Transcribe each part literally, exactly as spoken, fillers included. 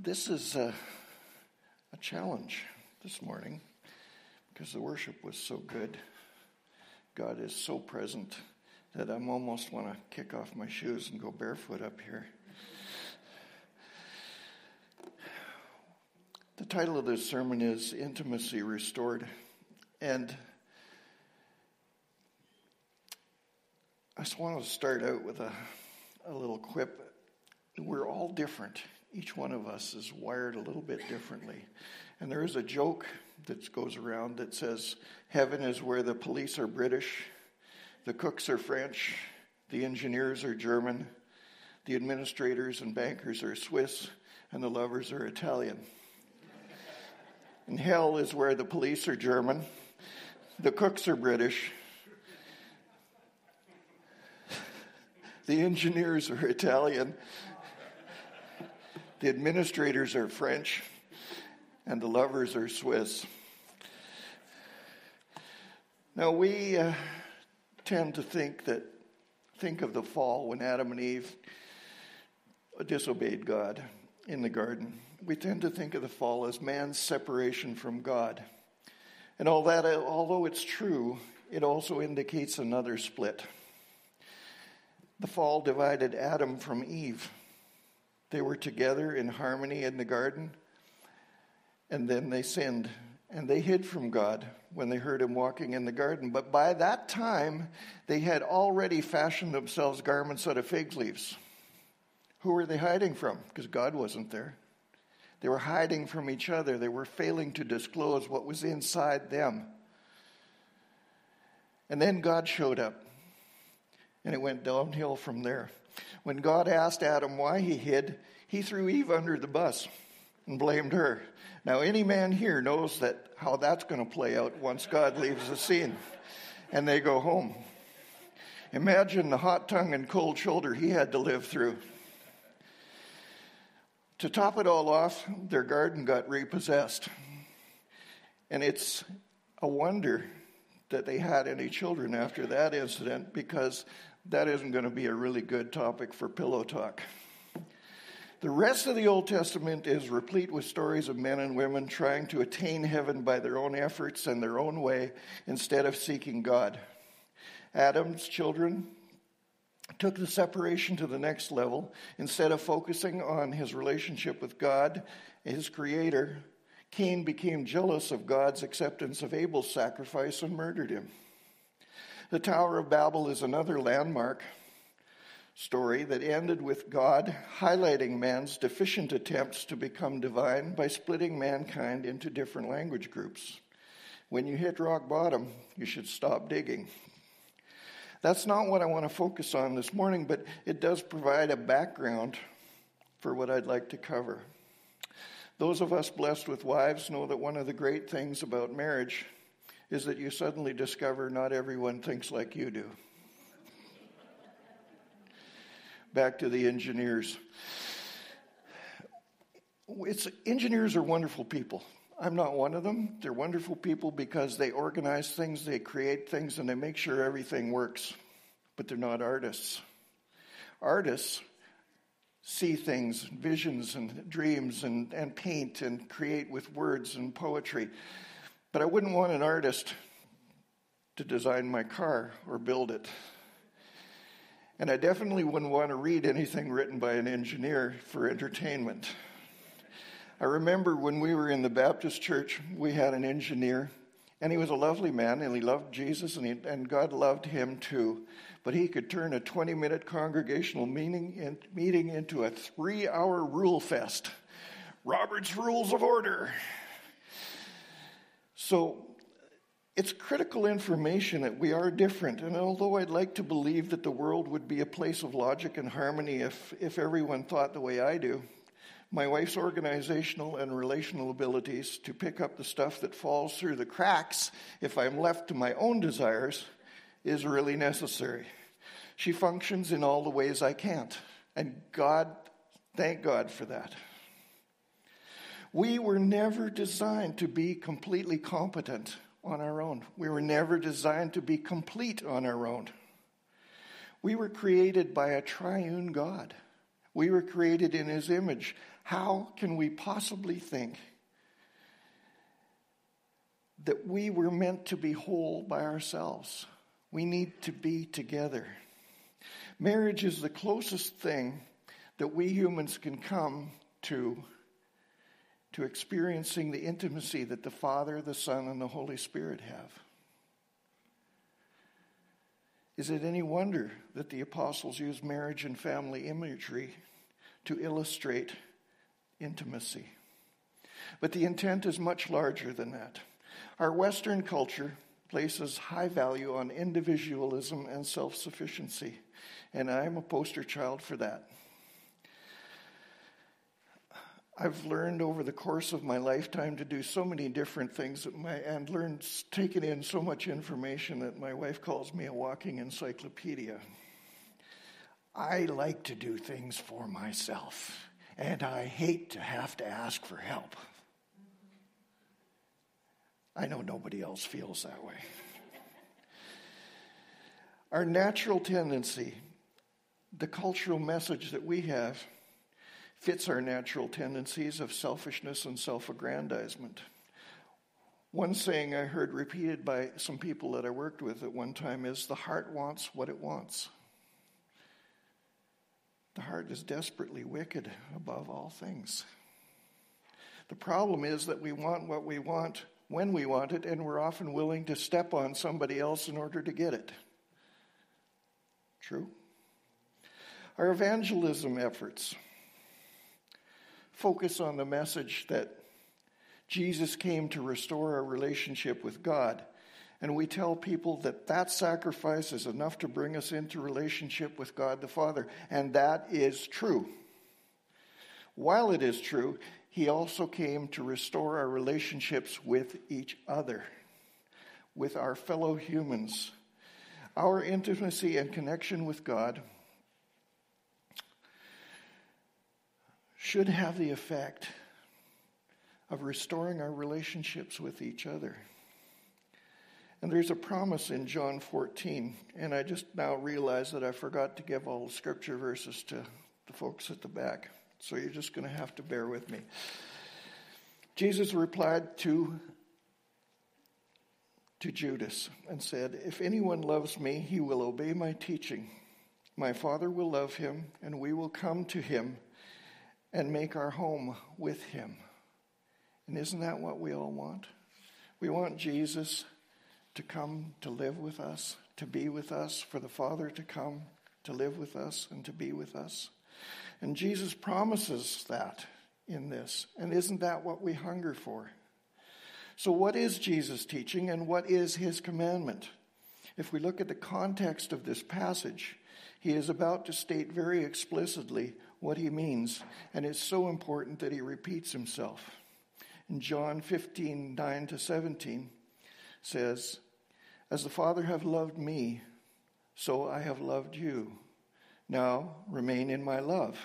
This is a, a challenge this morning because the worship was so good. God is so present that I almost want to kick off my shoes and go barefoot up here. The title of this sermon is Intimacy Restored. And I just want to start out with a, a little quip. We're all different. Each one of us is wired a little bit differently. And there is a joke that goes around that says, heaven is where the police are British, the cooks are French, the engineers are German, the administrators and bankers are Swiss, and the lovers are Italian. And hell is where the police are German, the cooks are British, the engineers are Italian, the administrators are French, and the lovers are Swiss. Now we uh, tend to think that, think of the fall when Adam and Eve disobeyed God in the garden. We tend to think of the fall as man's separation from God. And all that, although it's true, it also indicates another split. The fall divided Adam from Eve. They were together in harmony in the garden, and then they sinned, and they hid from God when they heard him walking in the garden. But by that time, they had already fashioned themselves garments out of fig leaves. Who were they hiding from? Because God wasn't there. They were hiding from each other. They were failing to disclose what was inside them. And then God showed up, and it went downhill from there. When God asked Adam why he hid, he threw Eve under the bus and blamed her. Now, any man here knows that how that's going to play out once God leaves the scene and they go home. Imagine the hot tongue and cold shoulder he had to live through. To top it all off, their garden got repossessed. And it's a wonder that they had any children after that incident, because that isn't going to be a really good topic for pillow talk. The rest of the Old Testament is replete with stories of men and women trying to attain heaven by their own efforts and their own way instead of seeking God. Adam's children took the separation to the next level. Instead of focusing on his relationship with God, his creator, Cain became jealous of God's acceptance of Abel's sacrifice and murdered him. The Tower of Babel is another landmark story that ended with God highlighting man's deficient attempts to become divine by splitting mankind into different language groups. When you hit rock bottom, you should stop digging. That's not what I want to focus on this morning, but it does provide a background for what I'd like to cover. Those of us blessed with wives know that one of the great things about marriage is that you suddenly discover not everyone thinks like you do. Back to the engineers. It's, engineers are wonderful people. I'm not one of them. They're wonderful people because they organize things, they create things, and they make sure everything works. But they're not artists. Artists see things, visions and dreams, and, and paint and create with words and poetry. But I wouldn't want an artist to design my car or build it. And I definitely wouldn't want to read anything written by an engineer for entertainment. I remember when we were in the Baptist church, we had an engineer, and he was a lovely man, and he loved Jesus, and, he, and God loved him too. But he could turn a twenty-minute congregational meeting, in, meeting into a three-hour rule fest. Robert's Rules of Order. So it's critical information that we are different. And although I'd like to believe that the world would be a place of logic and harmony if, if everyone thought the way I do, my wife's organizational and relational abilities to pick up the stuff that falls through the cracks if I'm left to my own desires is really necessary. She functions in all the ways I can't. And God, thank God for that. We were never designed to be completely competent on our own. We were never designed to be complete on our own. We were created by a triune God. We were created in his image. How can we possibly think that we were meant to be whole by ourselves? We need to be together. Marriage is the closest thing that we humans can come to to experiencing the intimacy that the Father, the Son, and the Holy Spirit have. Is it any wonder that the apostles used marriage and family imagery to illustrate intimacy? But the intent is much larger than that. Our Western culture places high value on individualism and self-sufficiency, and I'm a poster child for that. I've learned over the course of my lifetime to do so many different things that my, and learned, taken in so much information that my wife calls me a walking encyclopedia. I like to do things for myself, and I hate to have to ask for help. I know nobody else feels that way. Our natural tendency, the cultural message that we have, fits our natural tendencies of selfishness and self-aggrandizement. One saying I heard repeated by some people that I worked with at one time is, the heart wants what it wants. The heart is desperately wicked above all things. The problem is that we want what we want when we want it, and we're often willing to step on somebody else in order to get it. True? Our evangelism efforts focus on the message that Jesus came to restore our relationship with God. And we tell people that that sacrifice is enough to bring us into relationship with God the Father. And that is true. While it is true, he also came to restore our relationships with each other, with our fellow humans. Our intimacy and connection with God should have the effect of restoring our relationships with each other. And there's a promise in John fourteen, and I just now realize that I forgot to give all the scripture verses to the folks at the back, so you're just going to have to bear with me. Jesus replied to, to Judas and said, "If anyone loves me, he will obey my teaching. My Father will love him, and we will come to him and make our home with him." And isn't that what we all want? We want Jesus to come to live with us, to be with us, for the Father to come to live with us and to be with us. And Jesus promises that in this. And isn't that what we hunger for? So what is Jesus' teaching and what is his commandment? If we look at the context of this passage, he is about to state very explicitly what he means, and it's so important that he repeats himself. In John fifteen, nine to seventeen says, "As the Father hath loved me, so I have loved you. Now remain in my love.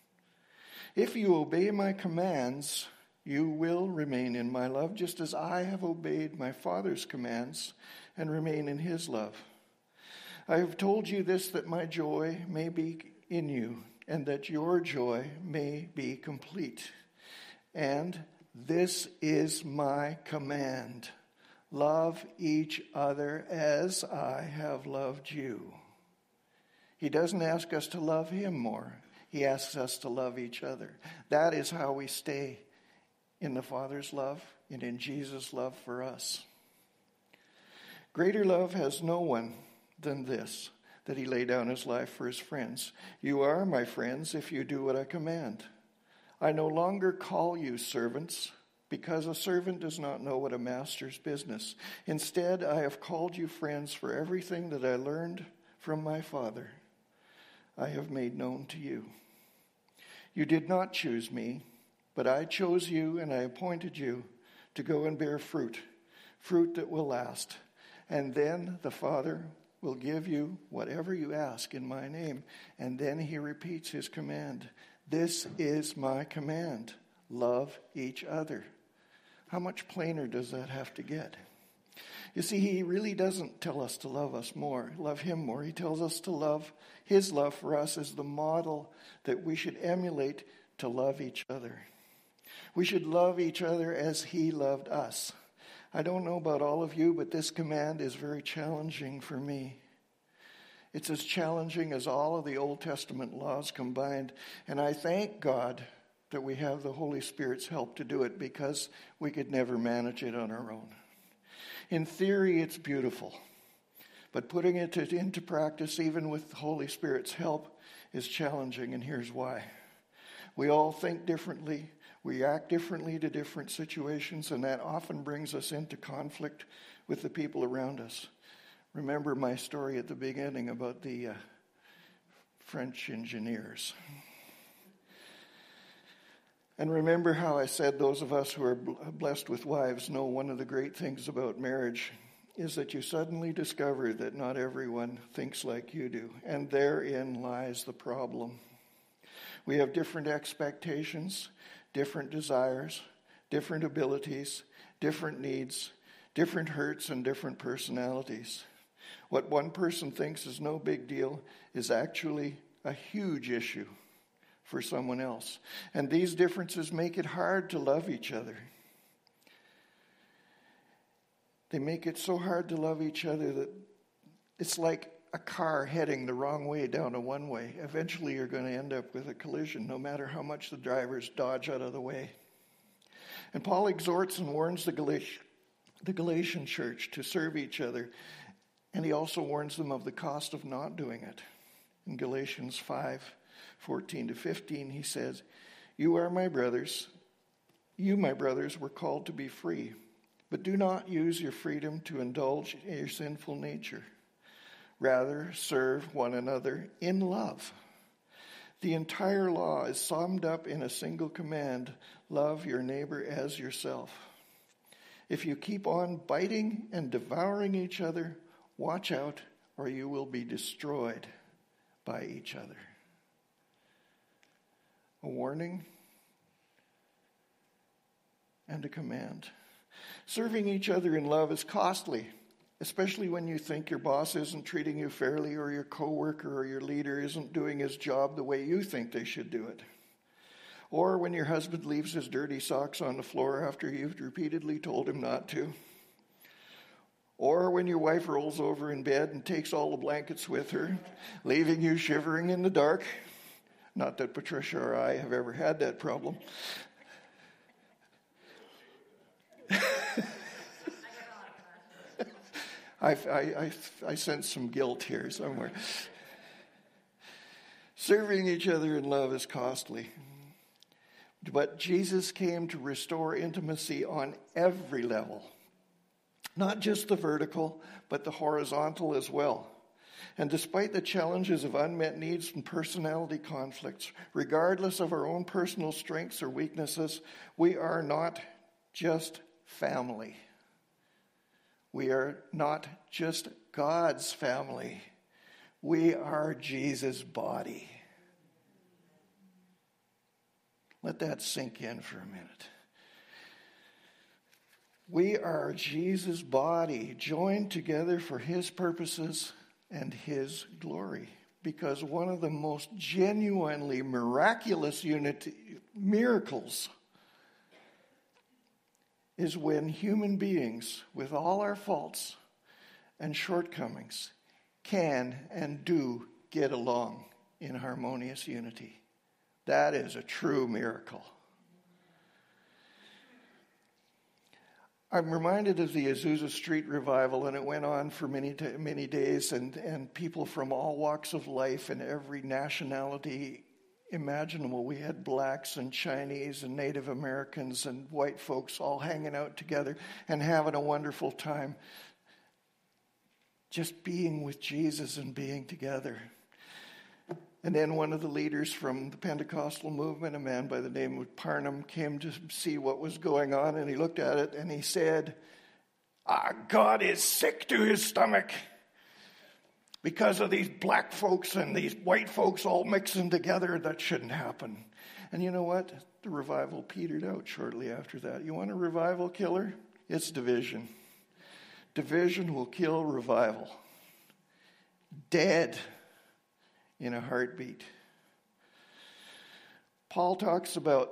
If you obey my commands, you will remain in my love, just as I have obeyed my Father's commands and remain in his love. I have told you this, that my joy may be in you, and that your joy may be complete. And this is my command: love each other as I have loved you." He doesn't ask us to love him more. He asks us to love each other. That is how we stay in the Father's love and in Jesus' love for us. Greater love has no one than this, that he lay down his life for his friends. You are my friends if you do what I command. I no longer call you servants, because a servant does not know what a master's business. Instead, I have called you friends, for everything that I learned from my Father I have made known to you. You did not choose me, but I chose you, and I appointed you to go and bear fruit, fruit that will last. And then the Father will give you whatever you ask in my name. And then he repeats his command. This is my command: love each other. How much plainer does that have to get? You see, he really doesn't tell us to love us more, love him more. He tells us to love his love for us as the model that we should emulate to love each other. We should love each other as he loved us. I don't know about all of you, but this command is very challenging for me. It's as challenging as all of the Old Testament laws combined. And I thank God that we have the Holy Spirit's help to do it, because we could never manage it on our own. In theory, it's beautiful. But putting it into practice, even with the Holy Spirit's help, is challenging, and here's why. We all think differently. We act differently to different situations, and that often brings us into conflict with the people around us. Remember my story at the beginning about the uh, French engineers. And remember how I said those of us who are blessed with wives know one of the great things about marriage is that you suddenly discover that not everyone thinks like you do. And therein lies the problem. We have different expectations, different desires, different abilities, different needs, different hurts, and different personalities. What one person thinks is no big deal is actually a huge issue for someone else. And these differences make it hard to love each other. They make it so hard to love each other that it's like a car heading the wrong way down a one-way. Eventually you're going to end up with a collision, no matter how much the drivers dodge out of the way. And Paul exhorts and warns the Galatian, the Galatian church to serve each other. And he also warns them of the cost of not doing it. In Galatians five, fourteen to fifteen, he says, "You are my brothers. You, my brothers, were called to be free. But do not use your freedom to indulge in your sinful nature. Rather, serve one another in love. The entire law is summed up in a single command: love your neighbor as yourself. If you keep on biting and devouring each other, watch out, or you will be destroyed by each other." A warning and a command. Serving each other in love is costly, especially when you think your boss isn't treating you fairly, or your coworker or your leader isn't doing his job the way you think they should do it. Or when your husband leaves his dirty socks on the floor after you've repeatedly told him not to. Or when your wife rolls over in bed and takes all the blankets with her, leaving you shivering in the dark. Not that Patricia or I have ever had that problem. I, I, I, I sense some guilt here somewhere. Serving each other in love is costly. But Jesus came to restore intimacy on every level. Not just the vertical, but the horizontal as well. And despite the challenges of unmet needs and personality conflicts, regardless of our own personal strengths or weaknesses, we are not just family. We are not just God's family. We are Jesus' body. Let that sink in for a minute. We are Jesus' body, joined together for his purposes and his glory. Because one of the most genuinely miraculous unity, miracles is when human beings, with all our faults and shortcomings, can and do get along in harmonious unity. That is a true miracle. I'm reminded of the Azusa Street revival, and it went on for many many days, and, and people from all walks of life and every nationality imaginable. We had blacks and Chinese and Native Americans and white folks all hanging out together and having a wonderful time. Just being with Jesus and being together. And then one of the leaders from the Pentecostal movement, a man by the name of Parnham, came to see what was going on, and he looked at it and he said, ah, God is sick to his stomach because of these black folks and these white folks all mixing together. That shouldn't happen. And you know what? The revival petered out shortly after that. You want a revival killer? It's division. Division will kill revival. Dead in a heartbeat. Paul talks about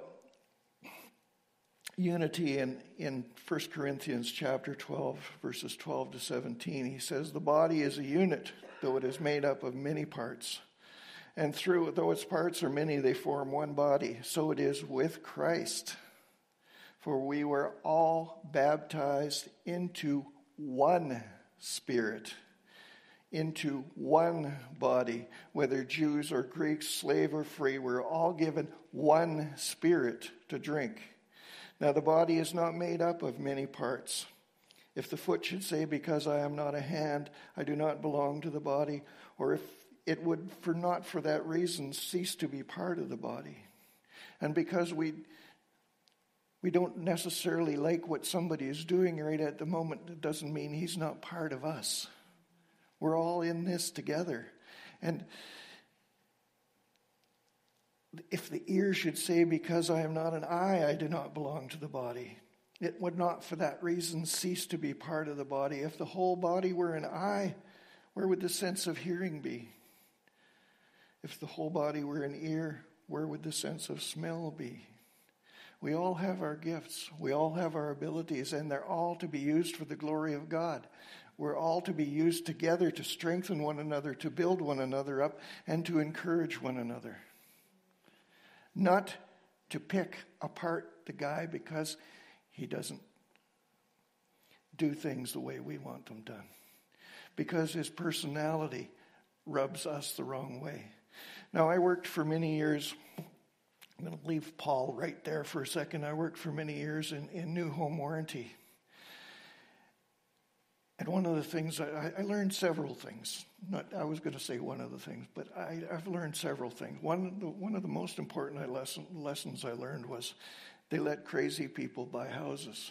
unity in, in First Corinthians chapter twelve, verses twelve to seventeen. He says, the body is a unit, though it is made up of many parts. And through, though its parts are many, they form one body. So it is with Christ. For we were all baptized into one Spirit, into one body, whether Jews or Greeks, slave or free, we're all given one Spirit to drink. Now the body is not made up of many parts. If the foot should say, because I am not a hand, I do not belong to the body, or if it would for not for that reason cease to be part of the body. And because we we don't necessarily like what somebody is doing right at the moment, it doesn't mean he's not part of us. We're all in this together. And if the ear should say, because I am not an eye, I do not belong to the body, it would not for that reason cease to be part of the body. If the whole body were an eye, where would the sense of hearing be? If the whole body were an ear, where would the sense of smell be? We all have our gifts. We all have our abilities, and they're all to be used for the glory of God. We're all to be used together to strengthen one another, to build one another up, and to encourage one another. Not to pick apart the guy because he doesn't do things the way we want them done. Because his personality rubs us the wrong way. Now, I worked for many years. I'm going to leave Paul right there for a second. I worked for many years in, in new home warranty. And one of the things, I, I learned several things. Not, I was going to say one of the things, but I, I've learned several things. One of the, one of the most important lesson, lessons I learned was they let crazy people buy houses.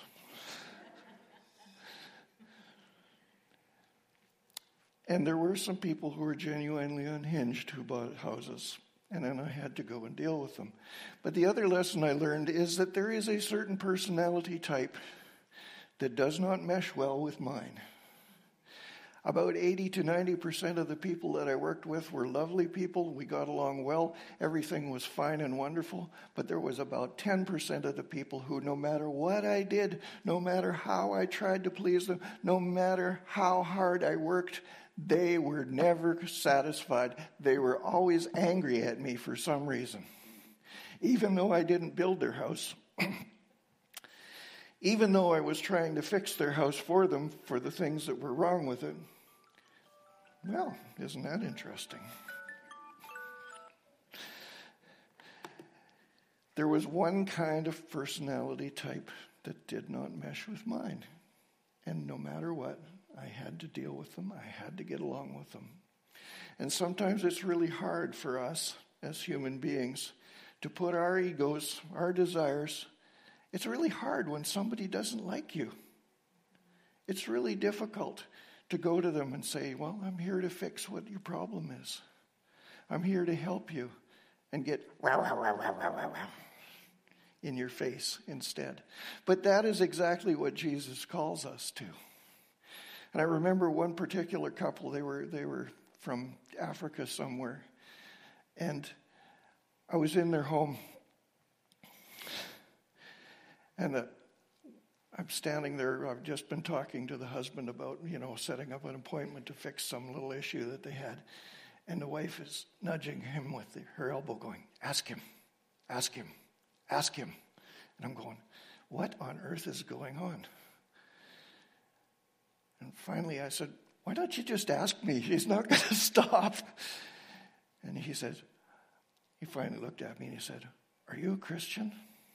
And there were some people who were genuinely unhinged who bought houses. And then I had to go and deal with them. But the other lesson I learned is that there is a certain personality type that does not mesh well with mine. About eighty to ninety percent of the people that I worked with were lovely people. We got along well. Everything was fine and wonderful. But there was about ten percent of the people who, no matter what I did, no matter how I tried to please them, no matter how hard I worked, they were never satisfied. They were always angry at me for some reason. Even though I didn't build their house, even though I was trying to fix their house for them for the things that were wrong with it. Well, isn't that interesting? There was one kind of personality type that did not mesh with mine. And no matter what, I had to deal with them. I had to get along with them. And sometimes it's really hard for us as human beings to put our egos, our desires. It's really hard when somebody doesn't like you. It's really difficult to go to them and say, well, I'm here to fix what your problem is. I'm here to help you, and get wow, wow, wow, wow, wow, wow, wow in your face instead. But that is exactly what Jesus calls us to. And I remember one particular couple, they were they were from Africa somewhere, and I was in their home, and the I'm standing there, I've just been talking to the husband about, you know, setting up an appointment to fix some little issue that they had. And the wife is nudging him with the, her elbow going, ask him, ask him, ask him. And I'm going, what on earth is going on? And finally I said, why don't you just ask me? He's not going to stop. And he said, he finally looked at me and he said, are you a Christian?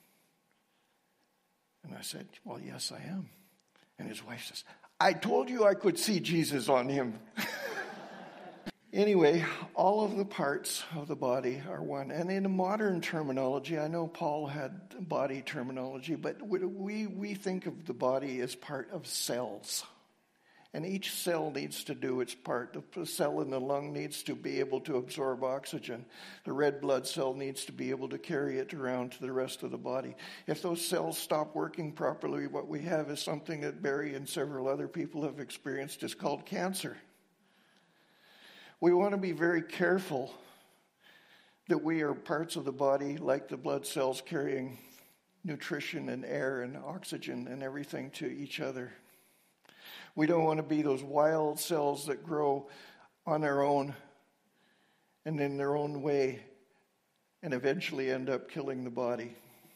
And I said, well, yes, I am. And his wife says, I told you I could see Jesus on him. Anyway, all of the parts of the body are one. And in modern terminology, I know Paul had body terminology, but we, we think of the body as part of cells. And each cell needs to do its part. The cell in the lung needs to be able to absorb oxygen. The red blood cell needs to be able to carry it around to the rest of the body. If those cells stop working properly, what we have is something that Barry and several other people have experienced. It's called cancer. We want to be very careful that we are parts of the body like the blood cells carrying nutrition and air and oxygen and everything to each other. We don't want to be those wild cells that grow on their own and in their own way and eventually end up killing the body.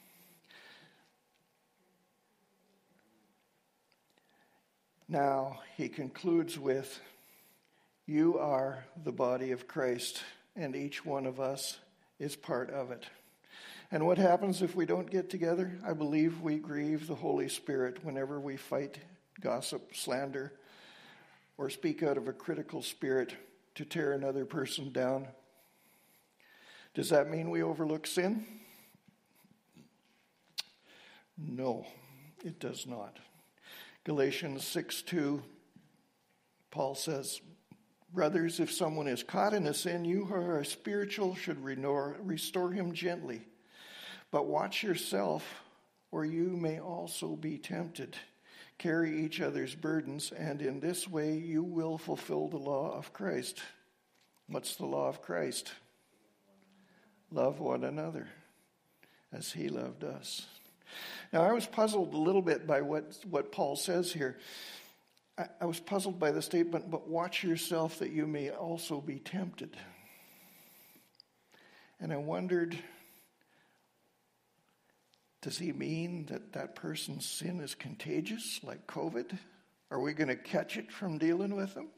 Now, he concludes with, you are the body of Christ, and each one of us is part of it. And what happens if we don't get together? I believe we grieve the Holy Spirit whenever we fight, gossip, slander, or speak out of a critical spirit to tear another person down. Does that mean we overlook sin? No, it does not. Galatians six two, Paul says, brothers, if someone is caught in a sin, you who are spiritual should restore him gently. But watch yourself, or you may also be tempted. Carry each other's burdens, and in this way you will fulfill the law of Christ. What's the law of Christ? Love one another as he loved us. Now, I was puzzled a little bit by what, what Paul says here. I, I was puzzled by the statement, but watch yourself that you may also be tempted. And I wondered, does he mean that that person's sin is contagious, like COVID? Are we going to catch it from dealing with them?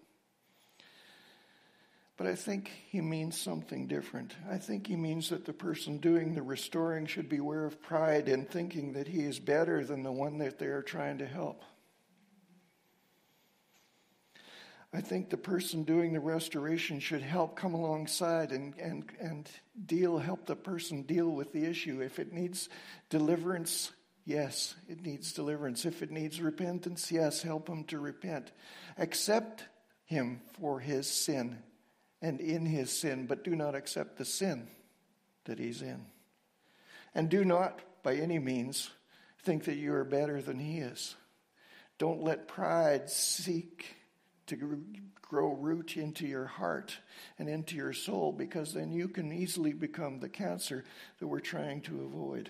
But I think he means something different. I think he means that the person doing the restoring should beware of pride in thinking that he is better than the one that they are trying to help. I think the person doing the restoration should help come alongside and, and, and deal, help the person deal with the issue. If it needs deliverance, yes, it needs deliverance. If it needs repentance, yes, help him to repent. Accept him for his sin and in his sin, but do not accept the sin that he's in. And do not, by any means, think that you are better than he is. Don't let pride seek to grow root into your heart and into your soul, because then you can easily become the cancer that we're trying to avoid.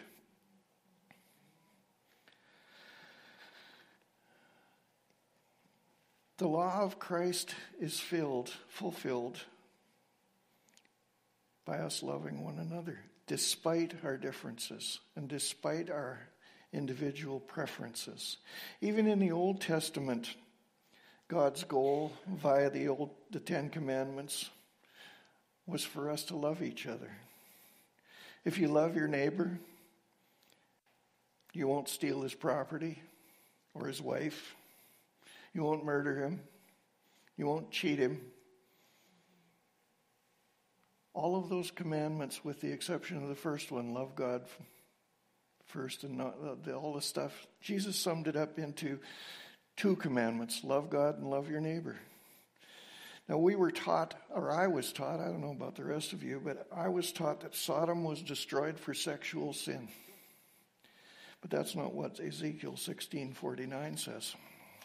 The law of Christ is filled, fulfilled by us loving one another, despite our differences and despite our individual preferences. Even in the Old Testament, God's goal via the old the Ten Commandments was for us to love each other. If you love your neighbor, you won't steal his property or his wife. You won't murder him. You won't cheat him. All of those commandments, with the exception of the first one, love God first and not all the stuff. Jesus summed it up into two commandments: love God and love your neighbor. Now, we were taught, or I was taught, I don't know about the rest of you, but I was taught that Sodom was destroyed for sexual sin. But that's not what Ezekiel sixteen forty-nine says.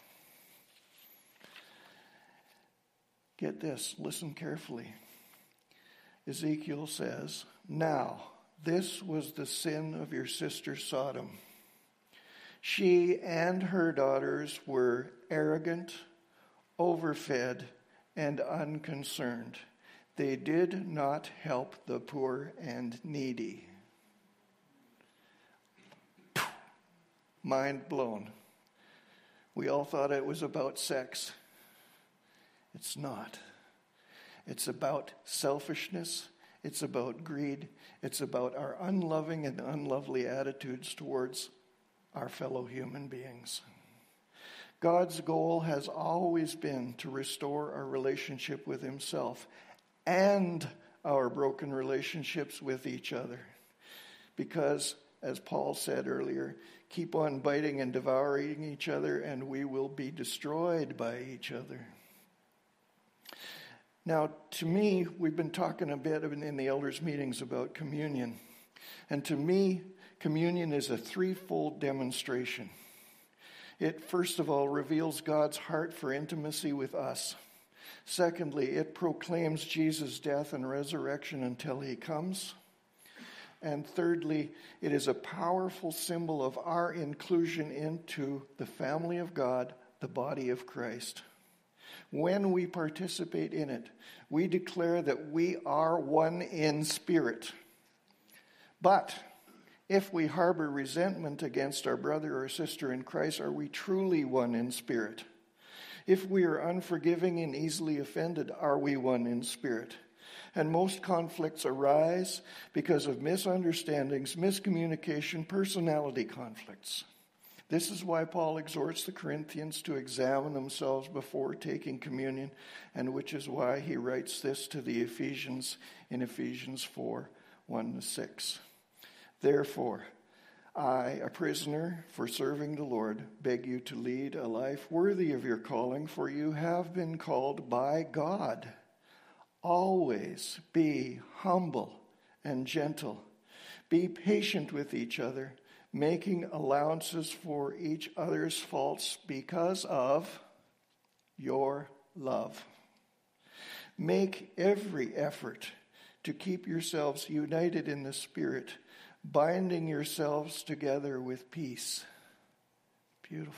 Get this, listen carefully. Ezekiel says, now, this was the sin of your sister Sodom. She and her daughters were arrogant, overfed, and unconcerned. They did not help the poor and needy. Mind blown. We all thought it was about sex. It's not. It's about selfishness. It's about greed. It's about our unloving and unlovely attitudes towards our fellow human beings. God's goal has always been to restore our relationship with himself and our broken relationships with each other. Because, as Paul said earlier, keep on biting and devouring each other, and we will be destroyed by each other. Now, to me, we've been talking a bit in the elders' meetings about communion. And to me, communion is a threefold demonstration. It, first of all, reveals God's heart for intimacy with us. Secondly, it proclaims Jesus' death and resurrection until he comes. And thirdly, it is a powerful symbol of our inclusion into the family of God, the body of Christ. When we participate in it, we declare that we are one in spirit. But if we harbor resentment against our brother or sister in Christ, are we truly one in spirit? If we are unforgiving and easily offended, are we one in spirit? And most conflicts arise because of misunderstandings, miscommunication, personality conflicts. This is why Paul exhorts the Corinthians to examine themselves before taking communion, and which is why he writes this to the Ephesians in Ephesians four, one to six. Therefore, I, a prisoner for serving the Lord, beg you to lead a life worthy of your calling, for you have been called by God. Always be humble and gentle. Be patient with each other, making allowances for each other's faults because of your love. Make every effort to keep yourselves united in the Spirit, binding yourselves together with peace. Beautiful.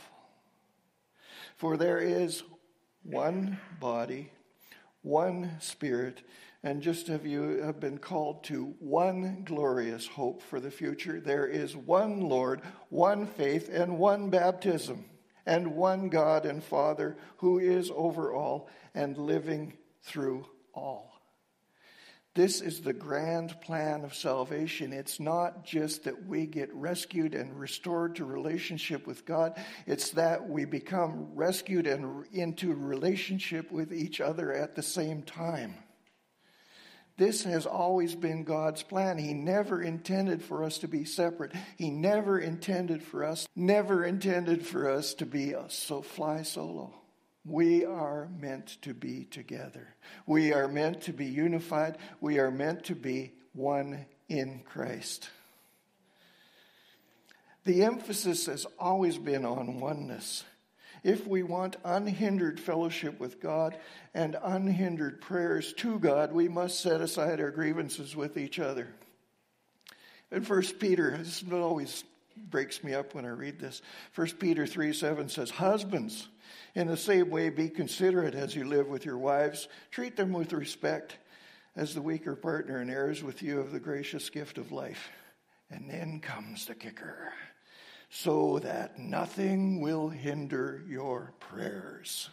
For there is one body, one Spirit, and just as you have been called to one glorious hope for the future, there is one Lord, one faith, and one baptism, and one God and Father who is over all and living through all. This is the grand plan of salvation. It's not just that we get rescued and restored to relationship with God. It's that we become rescued and into relationship with each other at the same time. This has always been God's plan. He never intended for us to be separate. He never intended for us, never intended for us to be a so fly solo. We are meant to be together. We are meant to be unified. We are meant to be one in Christ. The emphasis has always been on oneness. If we want unhindered fellowship with God and unhindered prayers to God, we must set aside our grievances with each other. In First Peter, this always breaks me up when I read this. First Peter three seven says, "Husbands, in the same way, be considerate as you live with your wives. Treat them with respect as the weaker partner and heirs with you of the gracious gift of life." And then comes the kicker. "So that nothing will hinder your prayers."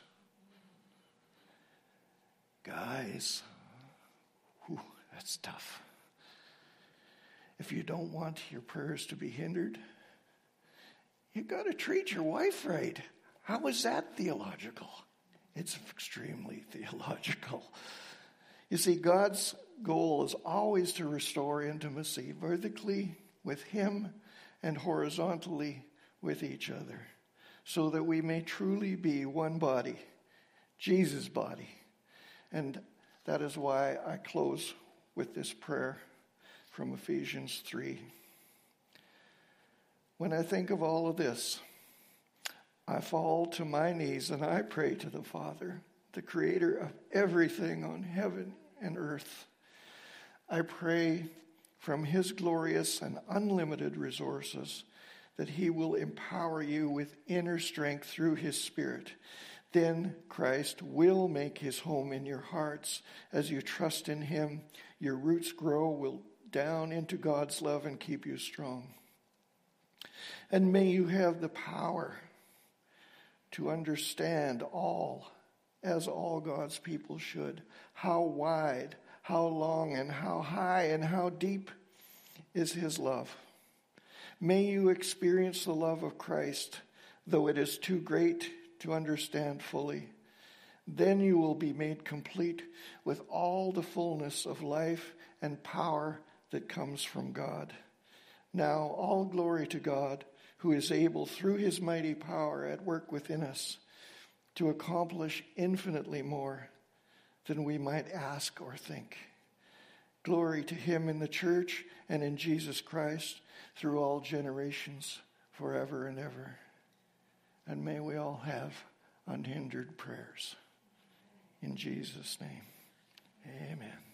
Guys, whew, that's tough. If you don't want your prayers to be hindered, you've got to treat your wife right. How is that theological? It's extremely theological. You see, God's goal is always to restore intimacy vertically with Him and horizontally with each other, so that we may truly be one body, Jesus' body. And that is why I close with this prayer from Ephesians three. When I think of all of this, I fall to my knees and I pray to the Father, the creator of everything on heaven and earth. I pray from His glorious and unlimited resources that He will empower you with inner strength through His Spirit. Then Christ will make His home in your hearts. As you trust in Him, your roots grow will down into God's love and keep you strong. And may you have the power to understand all, as all God's people should, how wide, how long, and how high, and how deep is His love. May you experience the love of Christ, though it is too great to understand fully. Then you will be made complete with all the fullness of life and power that comes from God. Now, all glory to God, who is able, through His mighty power at work within us, to accomplish infinitely more than we might ask or think. Glory to Him in the church and in Jesus Christ through all generations, forever and ever. And may we all have unhindered prayers. In Jesus' name, amen.